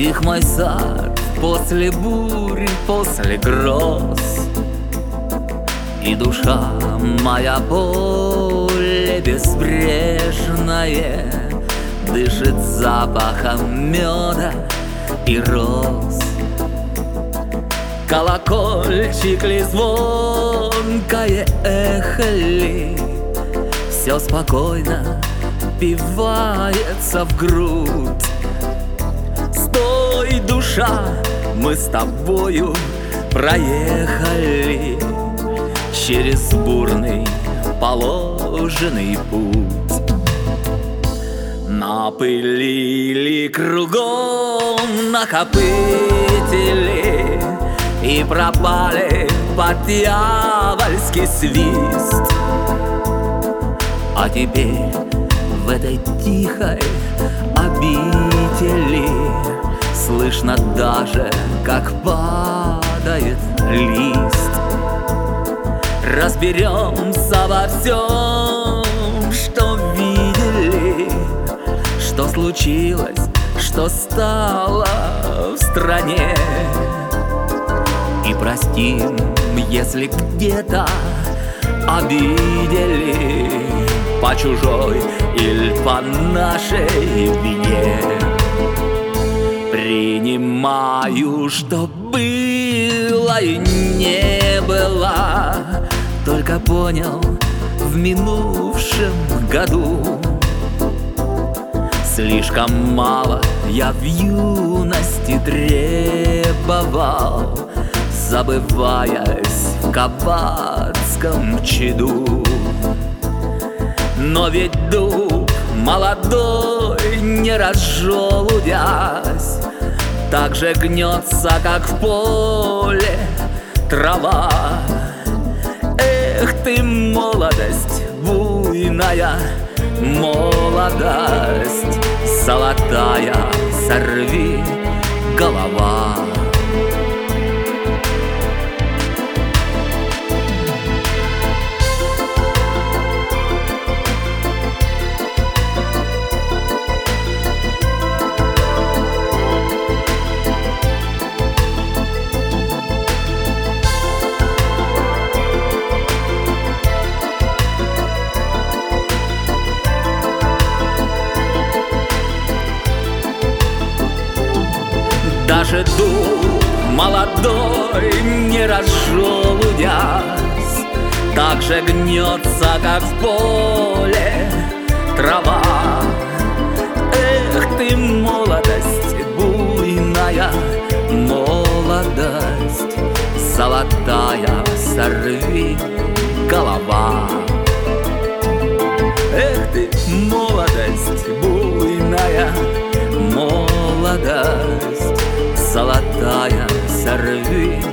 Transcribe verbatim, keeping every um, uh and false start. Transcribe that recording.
Стих мой сад после бури, после гроз, и душа моя поле безбрежное дышит запахом меда и роз. Колокольчик ли, звонкое эхо ли, все спокойно впивается в грудь. Стой, душа, мы с тобою проехали через бурный положенный путь. Напылили кругом накопители и пропали под дьявольский свист. А теперь в этой тихой обители слышно даже, как падает лист. Разберемся во всем, что видели, что случилось, что стало в стране. И простим, если где-то обидели по чужой или по нашей вине. Принимаю, что было и не было, только понял в минувшем году. Слишком мало я в юности требовал, забываясь в кабацком чаду. Но ведь дуб молодой, не разжелудясь, так же гнется, как в поле трава. Эх ты, молодость буйная, молодость золотая, сорви голова. Даже дуб молодой, не разжелудясь, так же гнется, как в поле трава. Эх ты, молодость буйная, молодость золотая, сорви голова. Эх ты, молодость буйная, молодость золотая, сорви